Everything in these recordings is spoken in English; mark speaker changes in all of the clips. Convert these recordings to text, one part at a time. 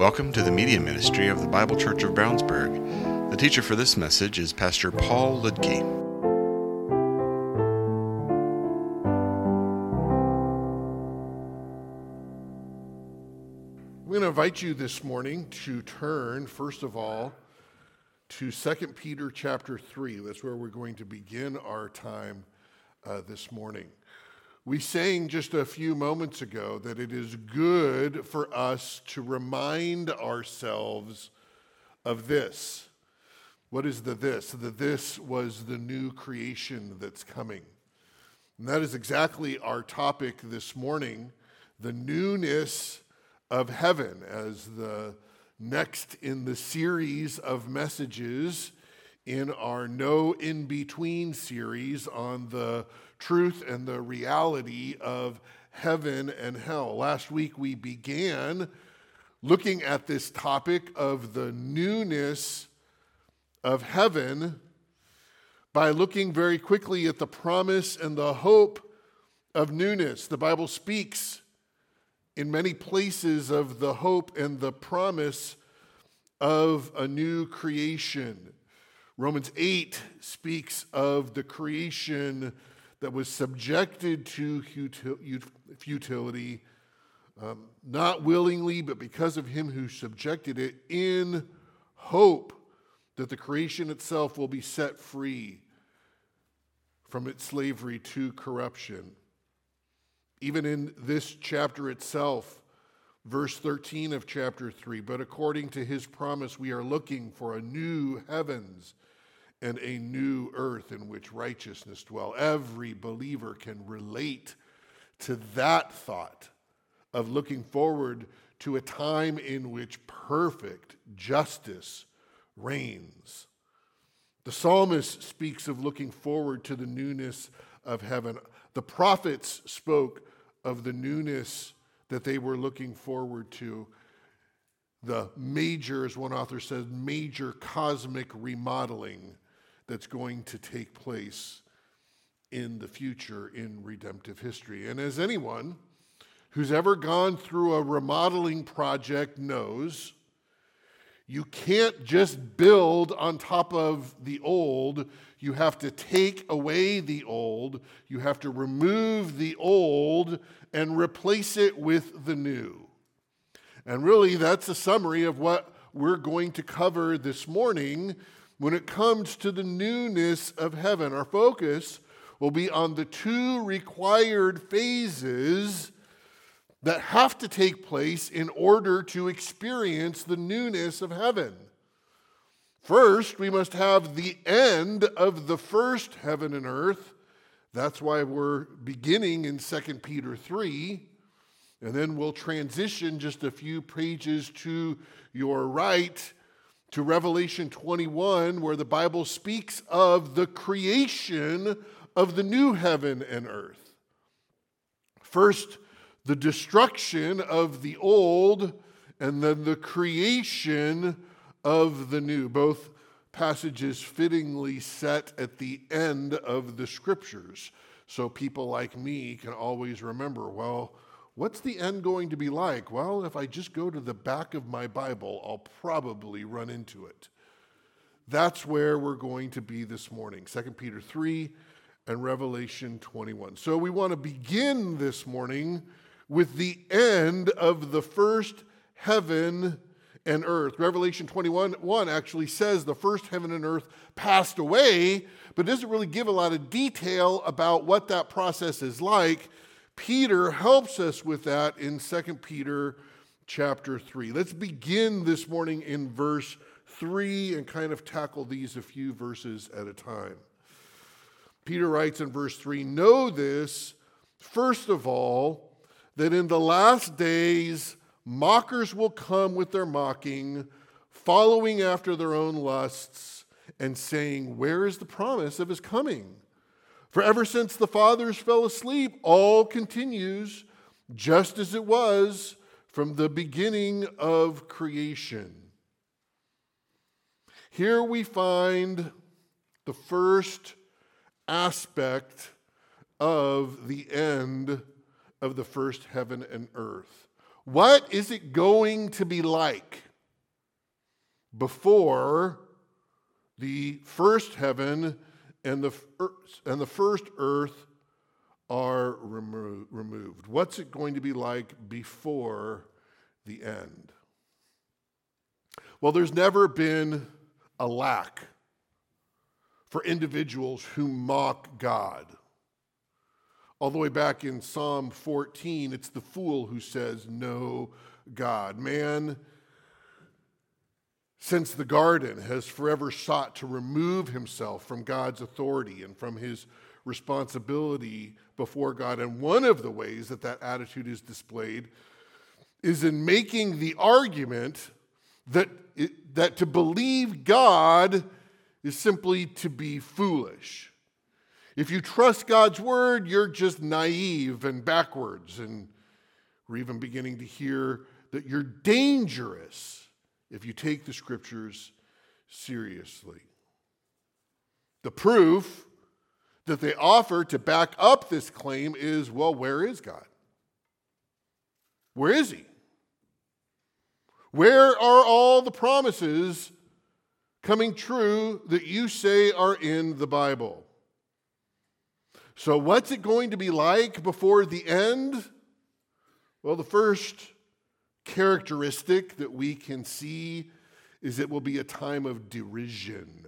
Speaker 1: Welcome to the media ministry of the Bible Church of Brownsburg. The teacher for this message is Pastor Paul Ludke.
Speaker 2: I'm going to invite you this morning to turn, first of all, to 2 Peter chapter 3. That's where we're going to begin our time this morning. We sang just a few moments ago that it is good for us to remind ourselves of this. What is the this? The this was the new creation that's coming. And that is exactly our topic this morning, the newness of heaven, as the next in the series of messages in our No In Between series on the truth and the reality of heaven and hell. Last week we began looking at this topic of the newness of heaven by looking very quickly at the promise and the hope of newness. The Bible speaks in many places of the hope and the promise of a new creation. Romans 8 speaks of the creation that was subjected to futility, not willingly, but because of him who subjected it, in hope that the creation itself will be set free from its slavery to corruption. Even in this chapter itself, verse 13 of chapter 3, but according to his promise, we are looking for a new heavens and a new earth in which righteousness dwell. Every believer can relate to that thought of looking forward to a time in which perfect justice reigns. The psalmist speaks of looking forward to the newness of heaven. The prophets spoke of the newness that they were looking forward to. The major, as one author says, major cosmic remodeling that's going to take place in the future in redemptive history. And as anyone who's ever gone through a remodeling project knows, you can't just build on top of the old. You have to take away the old. You have to remove the old and replace it with the new. And really, that's a summary of what we're going to cover this morning when it comes to the newness of heaven. Our focus will be on the two required phases that have to take place in order to experience the newness of heaven. First, we must have the end of the first heaven and earth. That's why we're beginning in 2 Peter 3. And then we'll transition just a few pages to your right to Revelation 21, where the Bible speaks of the creation of the new heaven and earth. First, the destruction of the old, and then the creation of the new. Both passages fittingly set at the end of the scriptures. So people like me can always remember, well, what's the end going to be like? Well, if I just go to the back of my Bible, I'll probably run into it. That's where we're going to be this morning, 2 Peter 3 and Revelation 21. So we want to begin this morning with the end of the first heaven and earth. Revelation 21:1 actually says the first heaven and earth passed away, but doesn't really give a lot of detail about what that process is like. Peter helps us with that in 2 Peter chapter 3. Let's begin this morning in verse 3 and kind of tackle these a few verses at a time. Peter writes in verse 3, "Know this, first of all, that in the last days mockers will come with their mocking, following after their own lusts, and saying, 'Where is the promise of his coming?' For ever since the fathers fell asleep, all continues just as it was from the beginning of creation." Here we find the first aspect of the end of the first heaven and earth. What is it going to be like before the first heaven and the first earth are removed? What's it going to be like before the end? Well, there's never been a lack for individuals who mock God. All the way back in Psalm 14, it's the fool who says, "No God." Man, since the garden, has forever sought to remove himself from God's authority and from his responsibility before God. And one of the ways that that attitude is displayed is in making the argument that to believe God is simply to be foolish. If you trust God's word, you're just naive and backwards. And we're even beginning to hear that you're dangerous if you take the scriptures seriously. The proof that they offer to back up this claim is, well, where is God? Where is he? Where are all the promises coming true that you say are in the Bible? So what's it going to be like before the end? Well, the first characteristic that we can see is it will be a time of derision.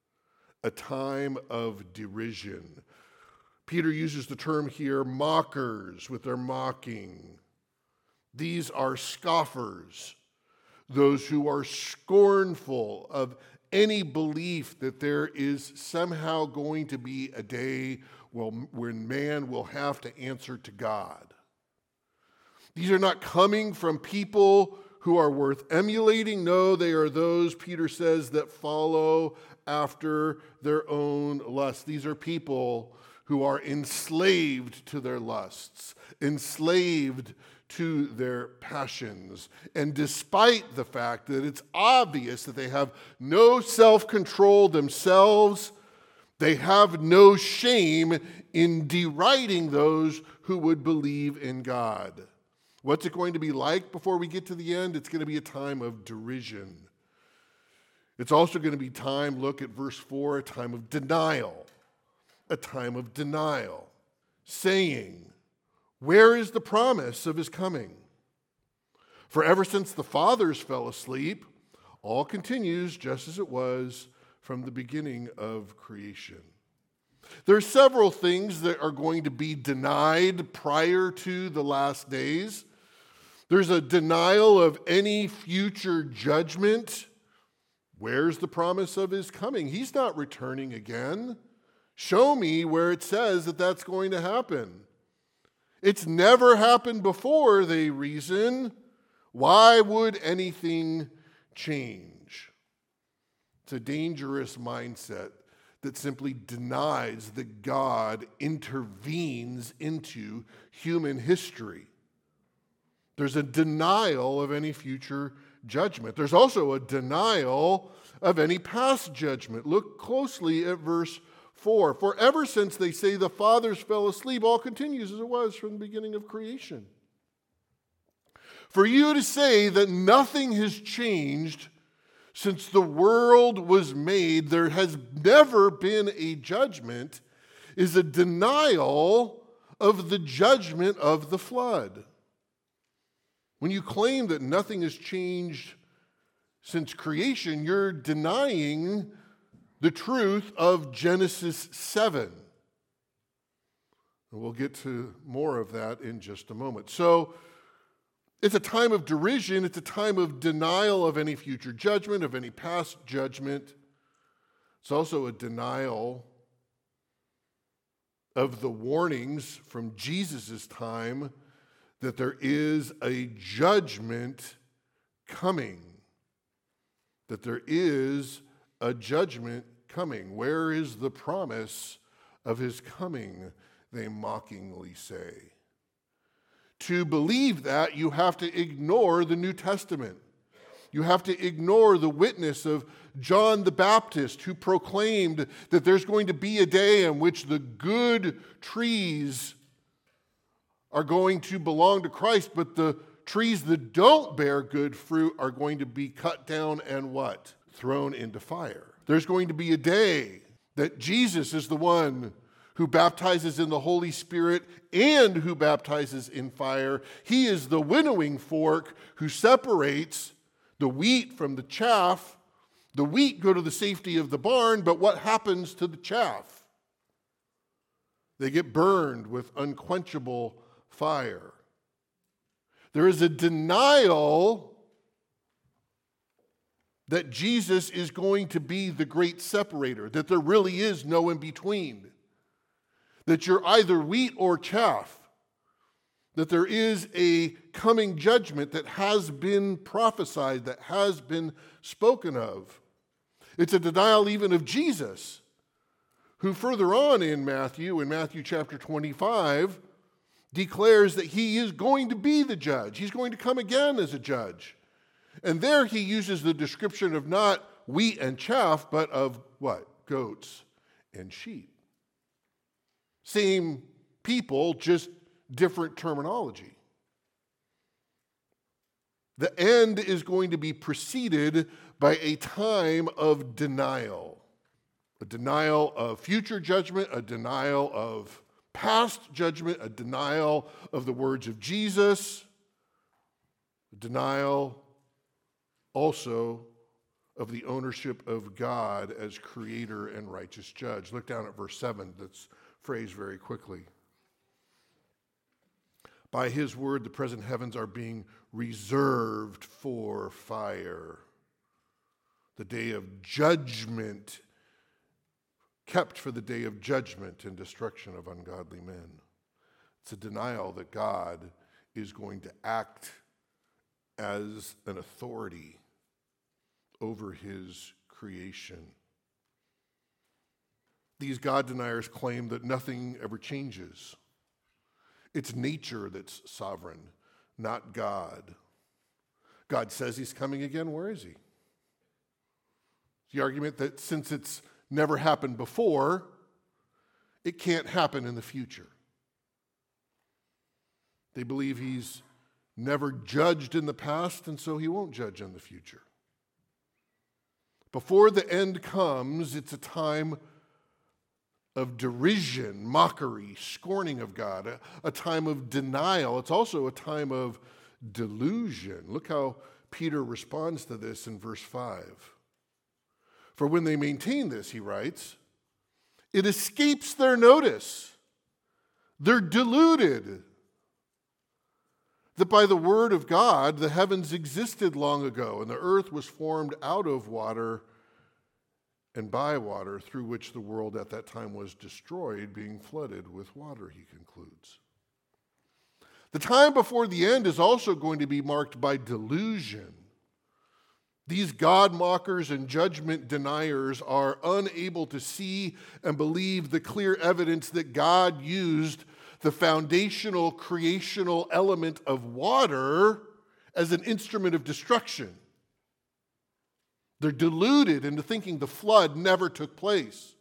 Speaker 2: A time of derision. Peter uses the term here, mockers, with their mocking. These are scoffers, those who are scornful of any belief that there is somehow going to be a day when man will have to answer to God. These are not coming from people who are worth emulating. No, they are those, Peter says, that follow after their own lusts. These are people who are enslaved to their lusts, enslaved to their passions. And despite the fact that it's obvious that they have no self-control themselves, they have no shame in deriding those who would believe in God. What's it going to be like before we get to the end? It's going to be a time of derision. It's also going to be time, look at verse 4, a time of denial. A time of denial. Saying, where is the promise of his coming? For ever since the fathers fell asleep, all continues just as it was from the beginning of creation. There are several things that are going to be denied prior to the last days. There's a denial of any future judgment. Where's the promise of his coming? He's not returning again. Show me where it says that that's going to happen. It's never happened before, they reason. Why would anything change? It's a dangerous mindset that simply denies that God intervenes into human history. There's a denial of any future judgment. There's also a denial of any past judgment. Look closely at verse 4. For ever since they say the fathers fell asleep, all continues as it was from the beginning of creation. For you to say that nothing has changed since the world was made, there has never been a judgment, is a denial of the judgment of the flood. When you claim that nothing has changed since creation, you're denying the truth of Genesis 7. And we'll get to more of that in just a moment. So, it's a time of derision. It's a time of denial of any future judgment, of any past judgment. It's also a denial of the warnings from Jesus' time that there is a judgment coming. That there is a judgment coming. Where is the promise of his coming? They mockingly say. To believe that, you have to ignore the New Testament. You have to ignore the witness of John the Baptist, who proclaimed that there's going to be a day in which the good trees are going to belong to Christ, but the trees that don't bear good fruit are going to be cut down and what? Thrown into fire. There's going to be a day that Jesus is the one who baptizes in the Holy Spirit and who baptizes in fire. He is the winnowing fork who separates the wheat from the chaff. The wheat go to the safety of the barn, but what happens to the chaff? They get burned with unquenchable fire. There is a denial that Jesus is going to be the great separator, that there really is no in between, that you're either wheat or chaff, that there is a coming judgment that has been prophesied, that has been spoken of. It's a denial even of Jesus, who further on in Matthew chapter 25, declares that he is going to be the judge. He's going to come again as a judge. And there he uses the description of not wheat and chaff, but of what? Goats and sheep. Same people, just different terminology. The end is going to be preceded by a time of denial. A denial of future judgment, a denial of past judgment, a denial of the words of Jesus, a denial also of the ownership of God as creator and righteous judge. Look down at verse 7. That's phrased very quickly. By his word, the present heavens are being reserved for fire. The day of judgment, kept for the day of judgment and destruction of ungodly men. It's a denial that God is going to act as an authority over his creation. These God deniers claim that nothing ever changes. It's nature that's sovereign, not God. God says he's coming again. Where is he? The argument that since it's never happened before, it can't happen in the future. They believe he's never judged in the past, and so he won't judge in the future. Before the end comes, it's a time of derision, mockery, scorning of God, a time of denial. It's also a time of delusion. Look how Peter responds to this in verse 5. For when they maintain this, he writes, it escapes their notice. They're deluded that by the word of God, the heavens existed long ago, and the earth was formed out of water and by water, through which the world at that time was destroyed, being flooded with water, he concludes. The time before the end is also going to be marked by delusion. These God mockers and judgment deniers are unable to see and believe the clear evidence that God used the foundational creational element of water as an instrument of destruction. They're deluded into thinking the flood never took place.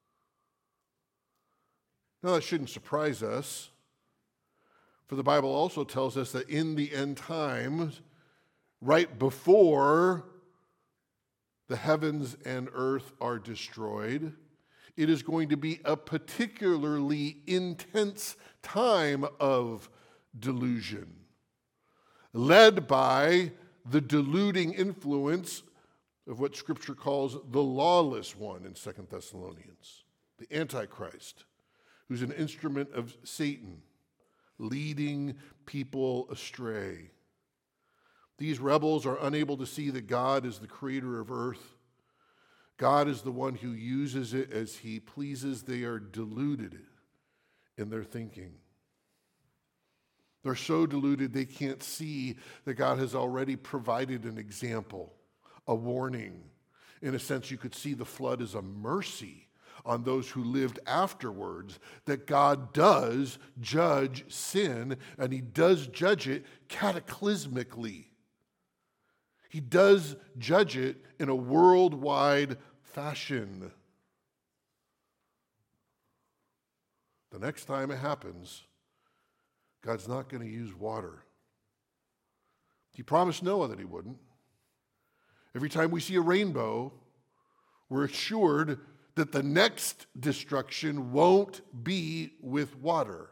Speaker 2: Now, that shouldn't surprise us, for the Bible also tells us that in the end times, right before the heavens and earth are destroyed, it is going to be a particularly intense time of delusion, led by the deluding influence of what Scripture calls the lawless one in 2 Thessalonians, the Antichrist, who's an instrument of Satan, leading people astray. These rebels are unable to see that God is the creator of earth. God is the one who uses it as he pleases. They are deluded in their thinking. They're so deluded they can't see that God has already provided an example, a warning. In a sense, you could see the flood as a mercy on those who lived afterwards, that God does judge sin, and he does judge it cataclysmically. He does judge it in a worldwide fashion. The next time it happens, God's not going to use water. He promised Noah that he wouldn't. Every time we see a rainbow, we're assured that the next destruction won't be with water.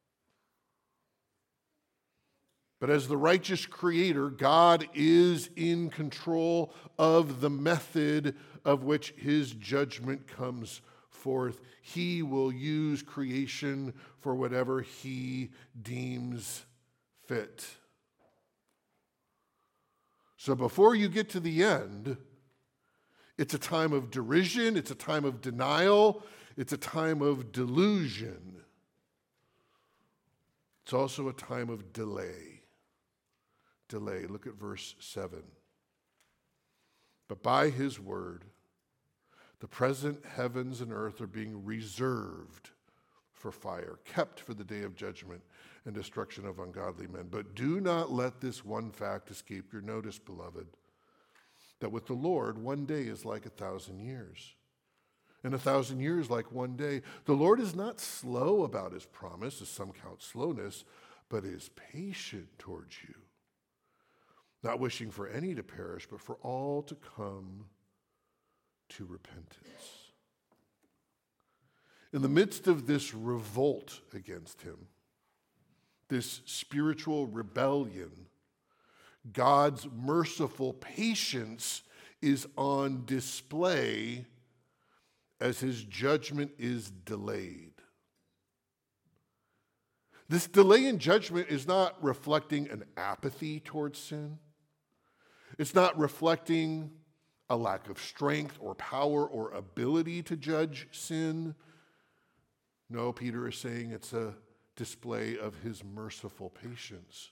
Speaker 2: But as the righteous creator, God is in control of the method of which his judgment comes forth. He will use creation for whatever he deems fit. So before you get to the end, it's a time of derision, it's a time of denial, it's a time of delusion. It's also a time of delay. Delay. Look at verse 7. But by his word, the present heavens and earth are being reserved for fire, kept for the day of judgment and destruction of ungodly men. But do not let this one fact escape your notice, beloved, that with the Lord, one day is like 1,000 years, and 1,000 years like one day. The Lord is not slow about his promise, as some count slowness, but is patient towards you, not wishing for any to perish, but for all to come to repentance. In the midst of this revolt against him, this spiritual rebellion, God's merciful patience is on display as his judgment is delayed. This delay in judgment is not reflecting an apathy towards sin. It's not reflecting a lack of strength or power or ability to judge sin. No, Peter is saying it's a display of his merciful patience.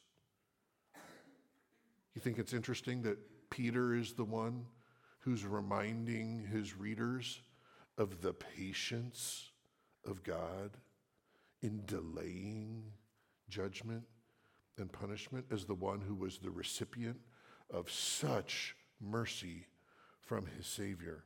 Speaker 2: You think it's interesting that Peter is the one who's reminding his readers of the patience of God in delaying judgment and punishment, as the one who was the recipient of such mercy from his Savior.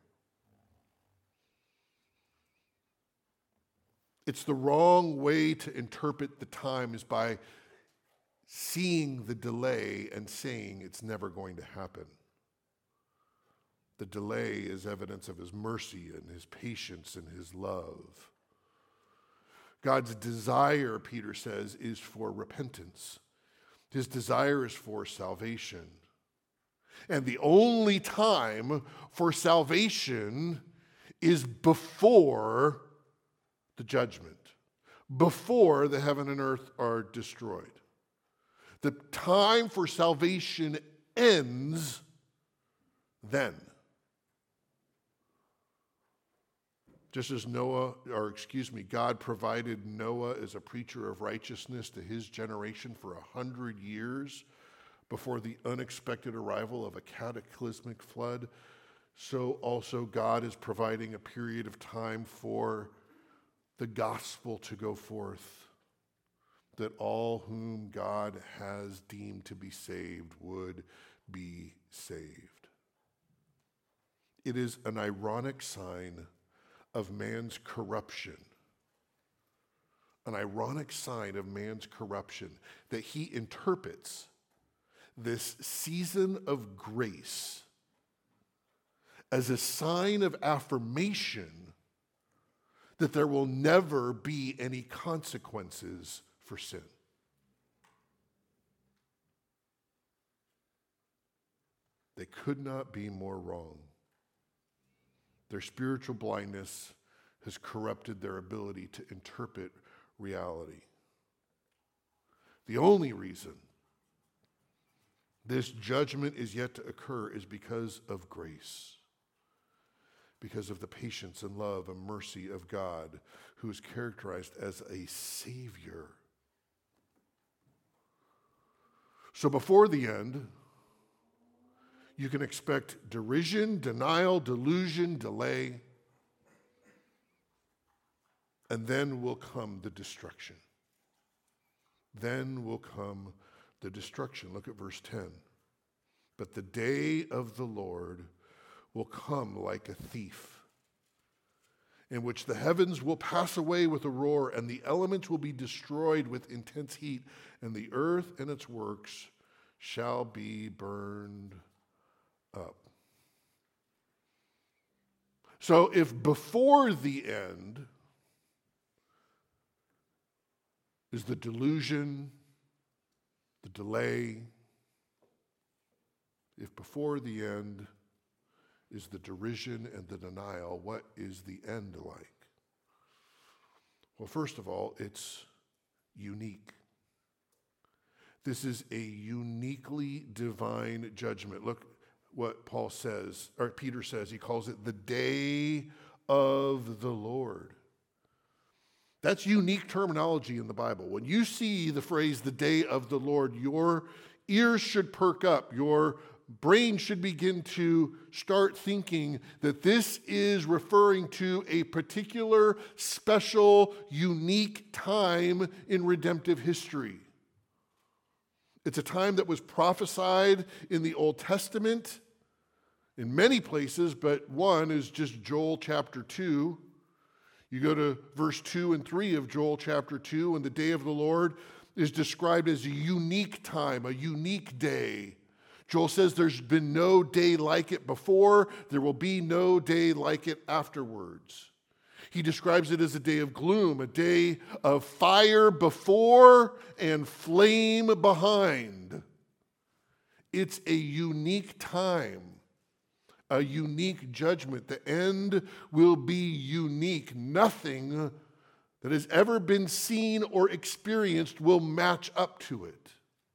Speaker 2: It's the wrong way to interpret the time, is by seeing the delay and saying it's never going to happen. The delay is evidence of his mercy and his patience and his love. God's desire, Peter says, is for repentance. His desire is for salvation. And the only time for salvation is before the judgment, before the heaven and earth are destroyed. The time for salvation ends then. Just as God provided Noah as a preacher of righteousness to his generation for 100 years before the unexpected arrival of a cataclysmic flood, so also God is providing a period of time for the gospel to go forth, that all whom God has deemed to be saved would be saved. It is an ironic sign of man's corruption, an ironic sign of man's corruption, that he interprets this season of grace as a sign of affirmation that there will never be any consequences for sin. They could not be more wrong. Their spiritual blindness has corrupted their ability to interpret reality. The only reason this judgment is yet to occur is because of grace, because of the patience and love and mercy of God, who is characterized as a Savior. So before the end, you can expect derision, denial, delusion, delay, and then will come the destruction. Then will come the destruction. Look at verse 10. But the day of the Lord will come like a thief, in which the heavens will pass away with a roar, and the elements will be destroyed with intense heat, and the earth and its works shall be burned up. So if before the end is the delusion, the delay, if before the end is the derision and the denial, what is the end like? Well, first of all, it's unique. This is a uniquely divine judgment. Look what Paul says, or Peter says. He calls it the day of the Lord. That's unique terminology in the Bible. When you see the phrase the day of the Lord, your ears should perk up. Your brain should begin to start thinking that this is referring to a particular, special, unique time in redemptive history. It's a time that was prophesied in the Old Testament in many places, but one is just Joel chapter 2. You go to verse 2 and 3 of Joel chapter 2, and the day of the Lord is described as a unique time, a unique day. Joel says there's been no day like it before. There will be no day like it afterwards. He describes it as a day of gloom, a day of fire before and flame behind. It's a unique time, a unique judgment. The end will be unique. Nothing that has ever been seen or experienced will match up to it.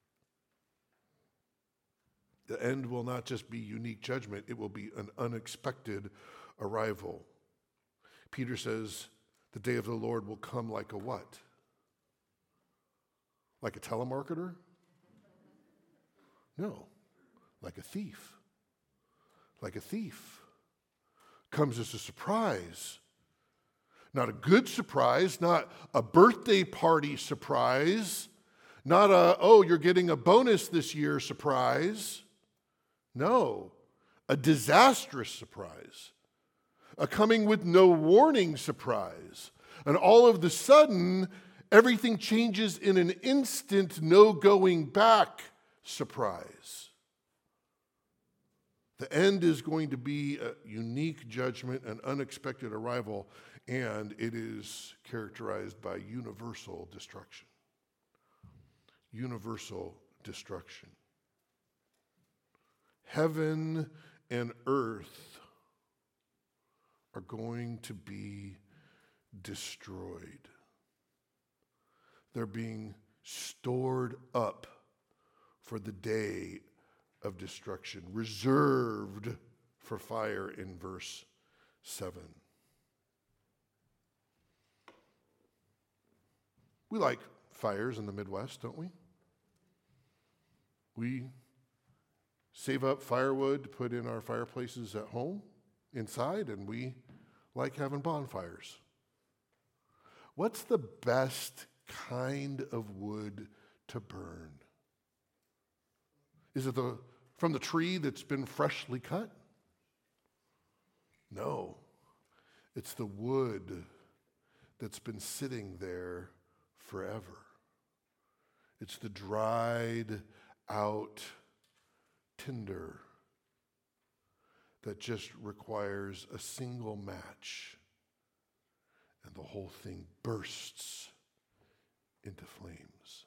Speaker 2: The end will not just be unique judgment, it will be an unexpected arrival. Peter says the day of the Lord will come like a what? Like a telemarketer? No, like a thief. Like a thief. Comes as a surprise. Not a good surprise, not a birthday party surprise, not a, oh, you're getting a bonus this year surprise. No, a disastrous surprise. A coming with no warning surprise. And all of the sudden, everything changes in an instant, no going back surprise. The end is going to be a unique judgment, an unexpected arrival, and it is characterized by universal destruction. Universal destruction. Heaven and earth are going to be destroyed. They're being stored up for the day of destruction, reserved for fire in verse 7. We like fires in the Midwest, don't we? We save up firewood to put in our fireplaces at home, inside, and we like having bonfires. What's the best kind of wood to burn? Is it from the tree that's been freshly cut? No. It's the wood that's been sitting there forever. It's the dried out tinder that just requires a single match and the whole thing bursts into flames.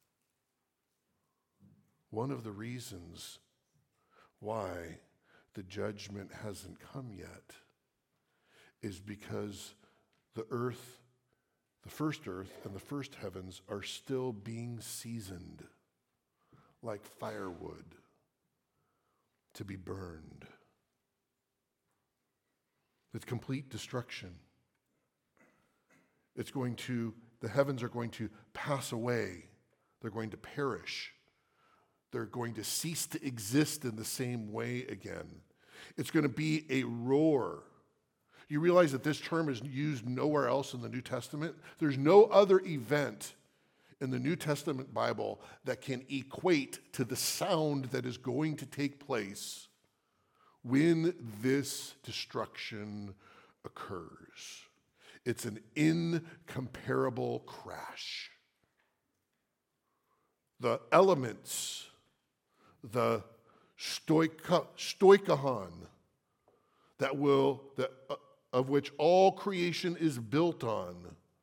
Speaker 2: One of the reasons why the judgment hasn't come yet is because the earth, the first earth and the first heavens are still being seasoned like firewood to be burned. It's complete destruction. The heavens are going to pass away. They're going to perish. They're going to cease to exist in the same way again. It's going to be a roar. You realize that this term is used nowhere else in the New Testament? There's no other event in the New Testament Bible that can equate to the sound that is going to take place when this destruction occurs. It's an incomparable crash. The elements the stoikahon, of which all creation is built on,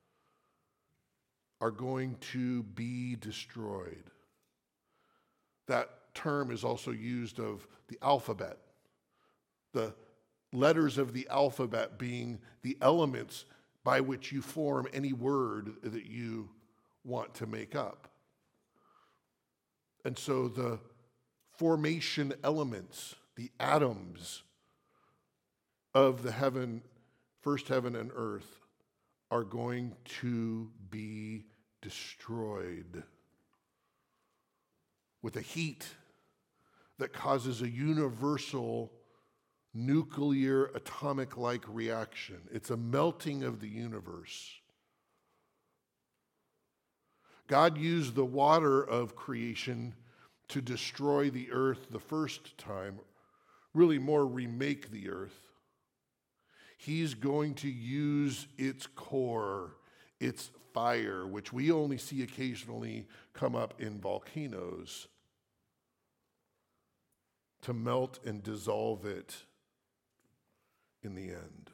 Speaker 2: are going to be destroyed. That term is also used of the alphabet, the letters of the alphabet being the elements by which you form any word that you want to make up. And so the formation elements, the atoms of the first heaven and earth, are going to be destroyed with a heat that causes a universal nuclear atomic-like reaction. It's a melting of the universe. God used the water of creation to destroy the earth the first time, really more remake the earth. He's going to use its core, its fire, which we only see occasionally come up in volcanoes, to melt and dissolve it in the end.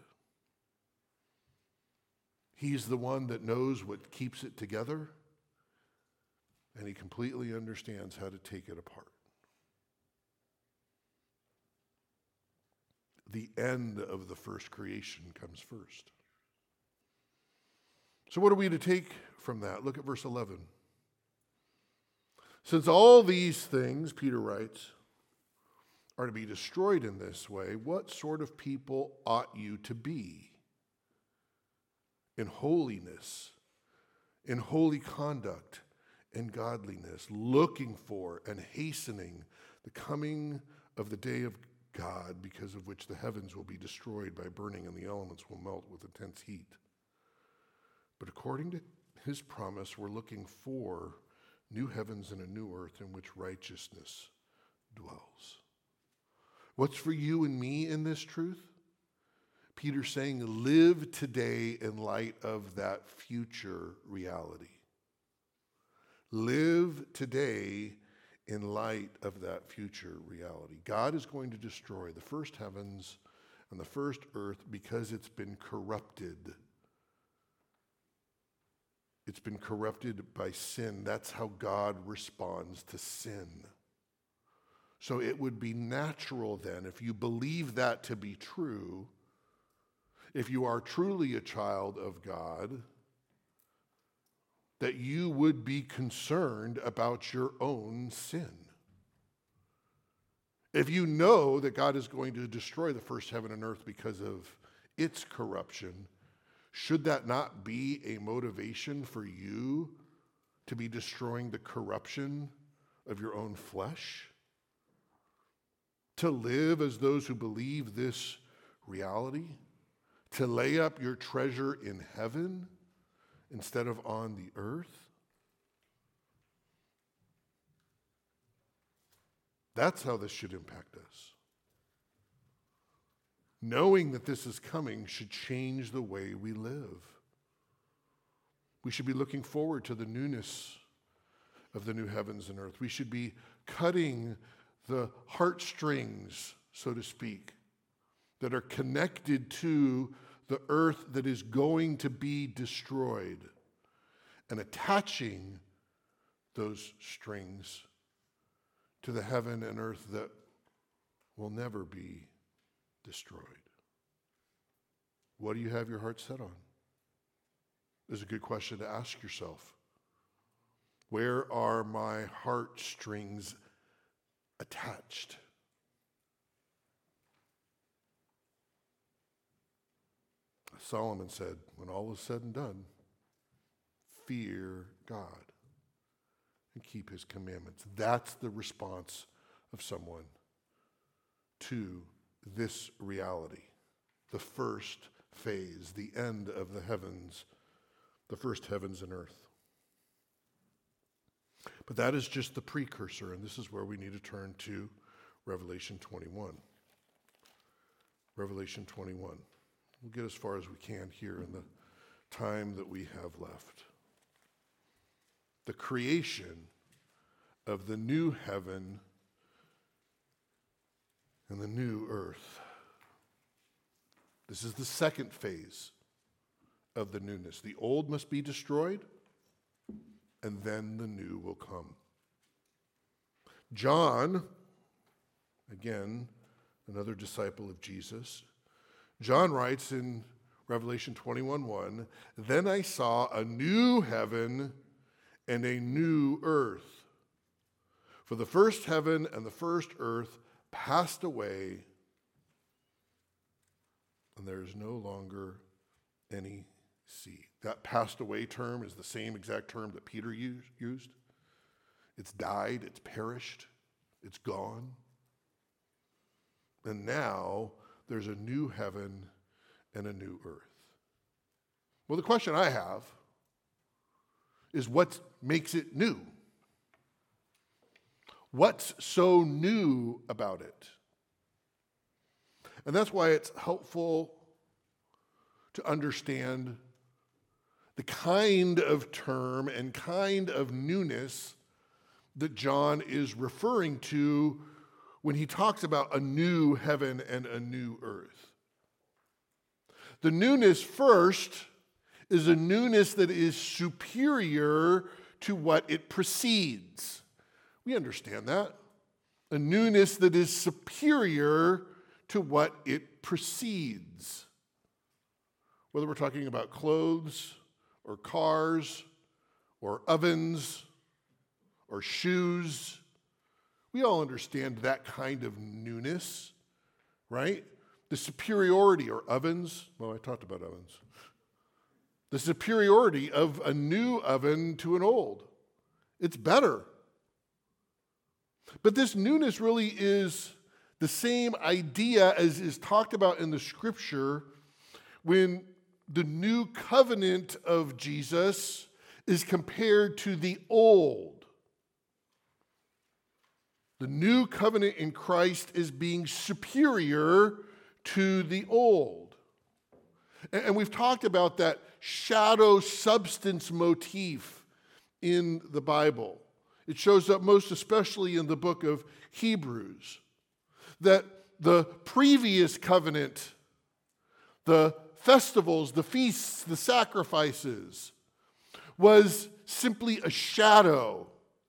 Speaker 2: He's the one that knows what keeps it together, and he completely understands how to take it apart. The end of the first creation comes first. So what are we to take from that? Look at verse 11. Since all these things, Peter writes, are to be destroyed in this way, what sort of people ought you to be? In holiness, in holy conduct, and godliness, looking for and hastening the coming of the day of God, because of which the heavens will be destroyed by burning and the elements will melt with intense heat. But according to his promise, we're looking for new heavens and a new earth in which righteousness dwells. What's for you and me in this truth? Peter's saying, live today in light of that future reality. Live today in light of that future reality. God is going to destroy the first heavens and the first earth because it's been corrupted. It's been corrupted by sin. That's how God responds to sin. So it would be natural then, if you believe that to be true, if you are truly a child of God, that you would be concerned about your own sin. If you know that God is going to destroy the first heaven and earth because of its corruption, should that not be a motivation for you to be destroying the corruption of your own flesh? To live as those who believe this reality? To lay up your treasure in heaven instead of on the earth? That's how this should impact us. Knowing that this is coming should change the way we live. We should be looking forward to the newness of the new heavens and earth. We should be cutting the heartstrings, so to speak, that are connected to the earth that is going to be destroyed, and attaching those strings to the heaven and earth that will never be destroyed. What do you have your heart set on? This is a good question to ask yourself. Where are my heartstrings attached? Solomon said, when all is said and done, fear God and keep his commandments. That's the response of someone to this reality, the first phase, the end of the heavens, the first heavens and earth. But that is just the precursor, and this is where we need to turn to Revelation 21. Revelation 21. We'll get as far as we can here in the time that we have left. The creation of the new heaven and the new earth. This is the second phase of the newness. The old must be destroyed, and then the new will come. John, again, another disciple of Jesus, John writes in Revelation 21:1, "Then I saw a new heaven and a new earth. For the first heaven and the first earth passed away, and there is no longer any sea." That passed away term is the same exact term that Peter used. It's died, it's perished, it's gone. And now there's a new heaven and a new earth. Well, the question I have is what makes it new? What's so new about it? And that's why it's helpful to understand the kind of term and kind of newness that John is referring to when he talks about a new heaven and a new earth. The newness first is a newness that is superior to what it precedes. We understand that. A newness that is superior to what it precedes. Whether we're talking about clothes or cars or ovens or shoes, we all understand that kind of newness, right? The superiority, or ovens, well, I talked about ovens. The superiority of a new oven to an old. It's better. But this newness really is the same idea as is talked about in the scripture when the new covenant of Jesus is compared to the old. The new covenant in Christ is being superior to the old. And we've talked about that shadow substance motif in the Bible. It shows up most especially in the book of Hebrews. That the previous covenant, the festivals, the feasts, the sacrifices, was simply a shadow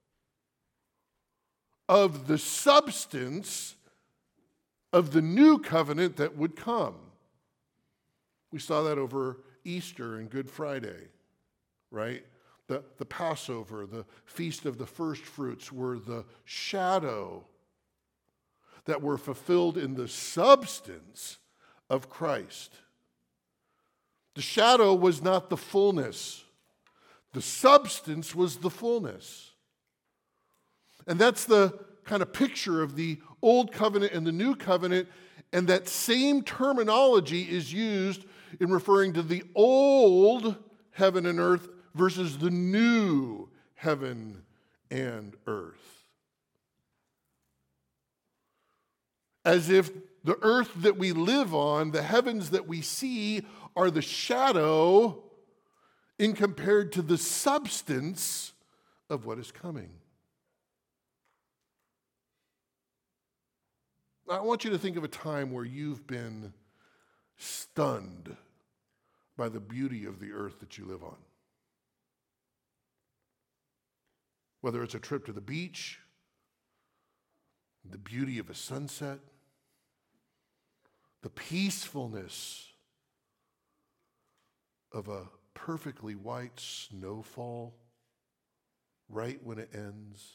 Speaker 2: of the substance of the new covenant that would come. We saw that over Easter and Good Friday, right? The Passover, the Feast of the First Fruits were the shadow that were fulfilled in the substance of Christ. The shadow was not the fullness. The substance was the fullness. And that's the kind of picture of the old covenant and the new covenant, and that same terminology is used in referring to the old heaven and earth versus the new heaven and earth. As if the earth that we live on, the heavens that we see, are the shadow in compared to the substance of what is coming. I want you to think of a time where you've been stunned by the beauty of the earth that you live on. Whether it's a trip to the beach, the beauty of a sunset, the peacefulness of a perfectly white snowfall right when it ends,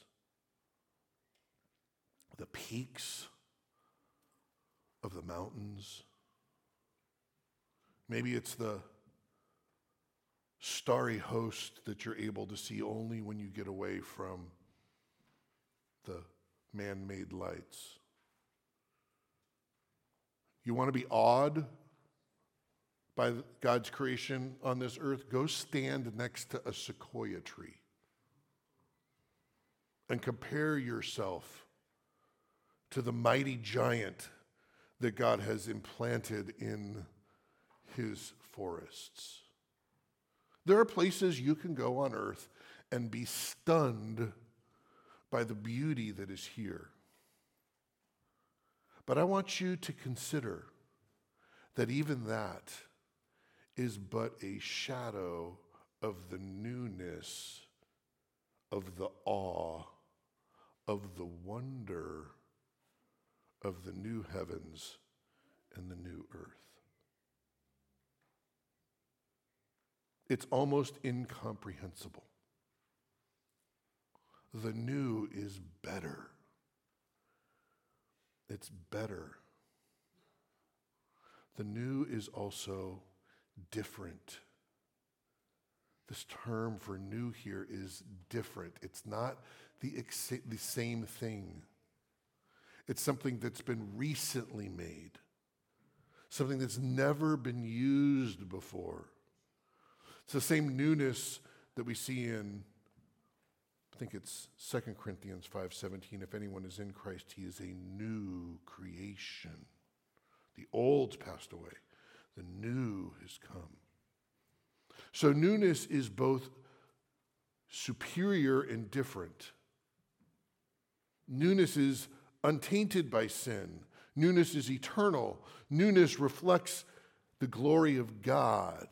Speaker 2: the peaks of the mountains. Maybe it's the starry host that you're able to see only when you get away from the man-made lights. You want to be awed by God's creation on this earth? Go stand next to a sequoia tree and compare yourself to the mighty giant that God has implanted in his forests. There are places you can go on earth and be stunned by the beauty that is here. But I want you to consider that even that is but a shadow of the newness, of the awe, of the wonder of the new heavens and the new earth. It's almost incomprehensible. The new is better. It's better. The new is also different. This term for new here is different. It's not the same thing. It's something that's been recently made, something that's never been used before. It's the same newness that we see in, I think it's 2 Corinthians 5:17. If anyone is in Christ, he is a new creation. The old's passed away. The new has come. So newness is both superior and different. Newness is untainted by sin. Newness is eternal. Newness reflects the glory of God.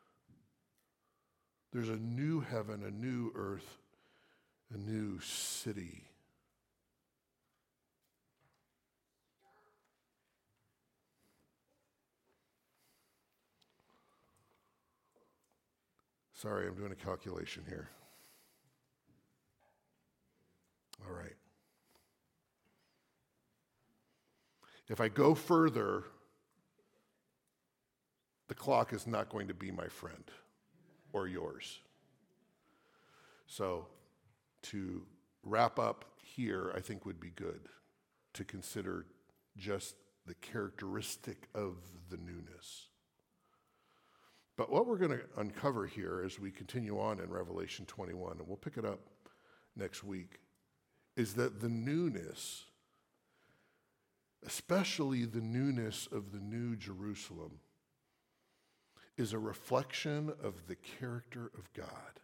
Speaker 2: There's a new heaven, a new earth, a new city. Sorry, I'm doing a calculation here. All right. If I go further, the clock is not going to be my friend or yours. So to wrap up here, I think would be good to consider just the characteristic of the newness. But what we're going to uncover here as we continue on in Revelation 21, and we'll pick it up next week, is that the newness, especially the newness of the New Jerusalem, is a reflection of the character of God.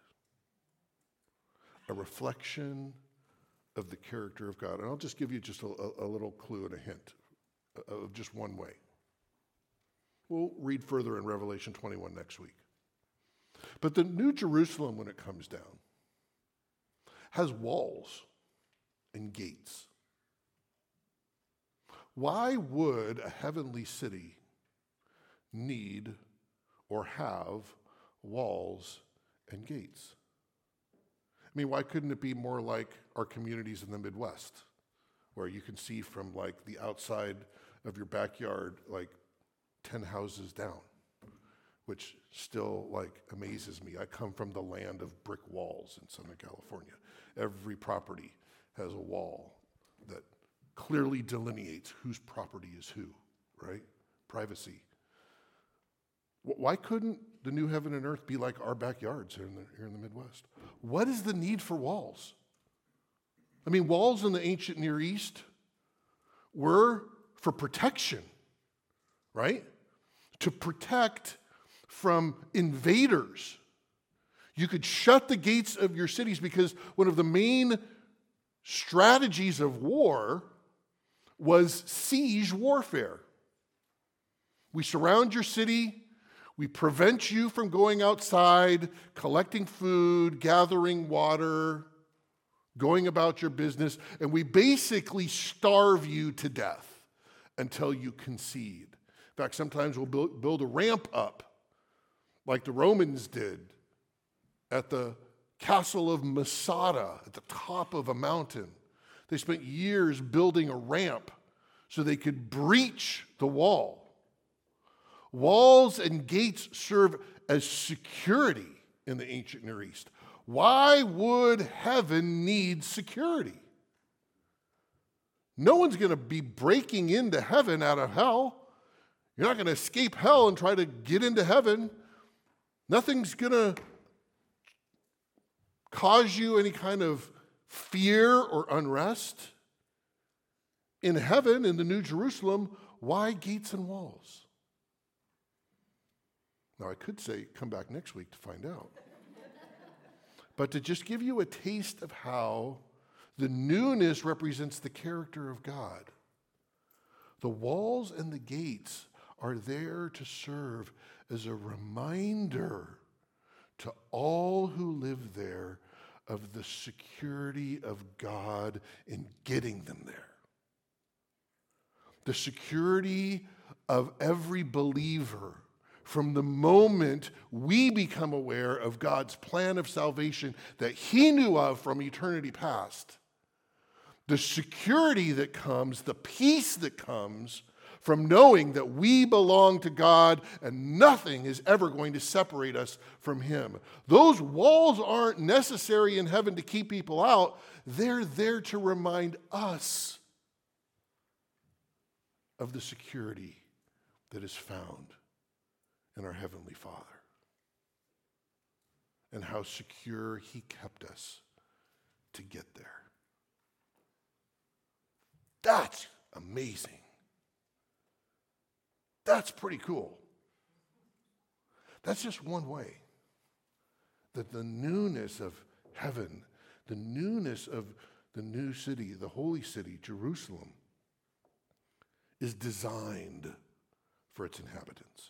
Speaker 2: A reflection of the character of God. And I'll just give you just a little clue and a hint of just one way. We'll read further in Revelation 21 next week. But the New Jerusalem, when it comes down, has walls and gates. Why would a heavenly city need or have walls and gates? I mean, why couldn't it be more like our communities in the Midwest, where you can see from like the outside of your backyard, like 10 houses down, which still like amazes me. I come from the land of brick walls in Southern California. Every property has a wall that clearly delineates whose property is who, right? Privacy. Why couldn't the new heaven and earth be like our backyards here in the Midwest? What is the need for walls? I mean, walls in the ancient Near East were for protection, right? To protect from invaders. You could shut the gates of your cities because one of the main strategies of war was siege warfare. We surround your city. We prevent you from going outside, collecting food, gathering water, going about your business, and we basically starve you to death until you concede. In fact, sometimes we'll build a ramp up, like the Romans did at the castle of Masada at the top of a mountain. They spent years building a ramp so they could breach the wall. Walls and gates serve as security in the ancient Near East. Why would heaven need security? No one's going to be breaking into heaven out of hell. You're not going to escape hell and try to get into heaven. Nothing's going to cause you any kind of fear or unrest. In heaven, in the New Jerusalem, why gates and walls? Now, I could say, come back next week to find out. But to just give you a taste of how the newness represents the character of God. The walls and the gates are there to serve as a reminder to all who live there of the security of God in getting them there. The security of every believer from the moment we become aware of God's plan of salvation that He knew of from eternity past. The security that comes, the peace that comes from knowing that we belong to God and nothing is ever going to separate us from Him. Those walls aren't necessary in heaven to keep people out. They're there to remind us of the security that is found in our Heavenly Father and how secure He kept us to get there. That's amazing. That's pretty cool. That's just one way that the newness of heaven, the newness of the new city, the holy city, Jerusalem, is designed for its inhabitants.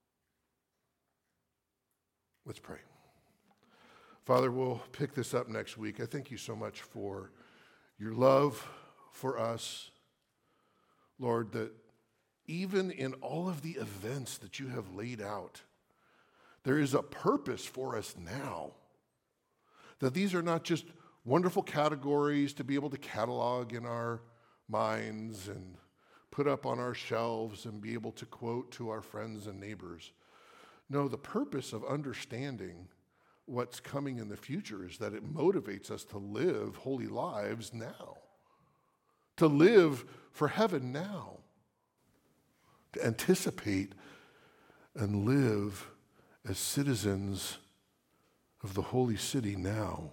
Speaker 2: Let's pray. Father, we'll pick this up next week. I thank you so much for your love for us, Lord, that even in all of the events that you have laid out, there is a purpose for us now. That these are not just wonderful categories to be able to catalog in our minds and put up on our shelves and be able to quote to our friends and neighbors. No, the purpose of understanding what's coming in the future is that it motivates us to live holy lives now, to live for heaven now, to anticipate and live as citizens of the holy city now,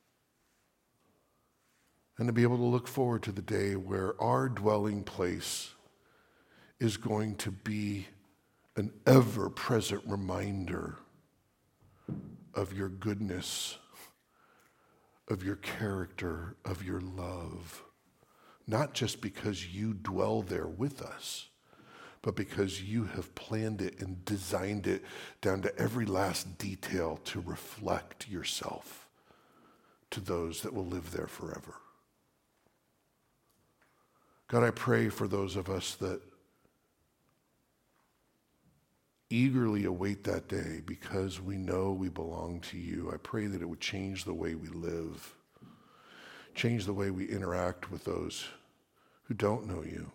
Speaker 2: and to be able to look forward to the day where our dwelling place is going to be an ever-present reminder of your goodness, of your character, of your love, not just because you dwell there with us, but because you have planned it and designed it down to every last detail to reflect yourself to those that will live there forever. God, I pray for those of us that eagerly await that day because we know we belong to you. I pray that it would change the way we live, change the way we interact with those who don't know you.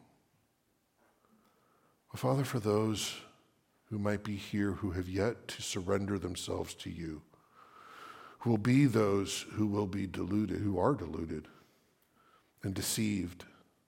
Speaker 2: Father, for those who might be here who have yet to surrender themselves to you, who will be those who will be deluded, who are deluded and deceived,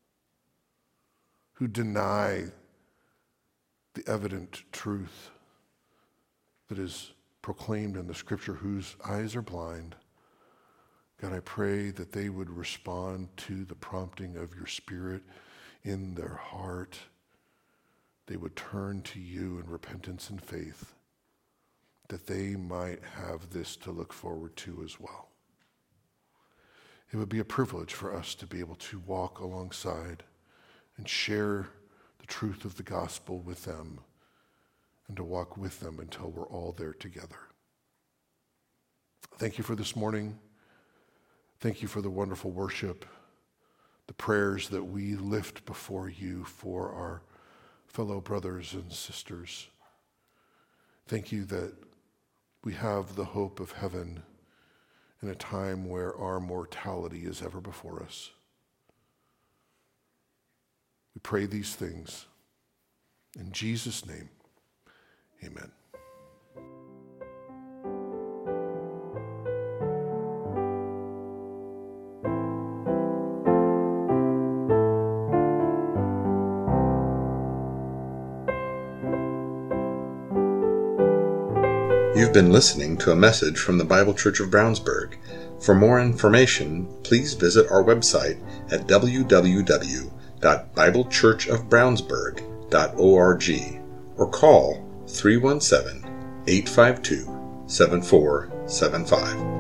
Speaker 2: who deny the evident truth that is proclaimed in the Scripture, whose eyes are blind, God, I pray that they would respond to the prompting of your Spirit in their heart. They would turn to you in repentance and faith, that they might have this to look forward to as well. It would be a privilege for us to be able to walk alongside and share the truth of the gospel with them and to walk with them until we're all there together. Thank you for this morning. Thank you for the wonderful worship, the prayers that we lift before you for our fellow brothers and sisters. Thank you that we have the hope of heaven in a time where our mortality is ever before us. We pray these things in Jesus' name. Amen.
Speaker 1: You've been listening to a message from the Bible Church of Brownsburg. For more information, please visit our website at www.biblechurchofbrownsburg.org or call 317-852-7475.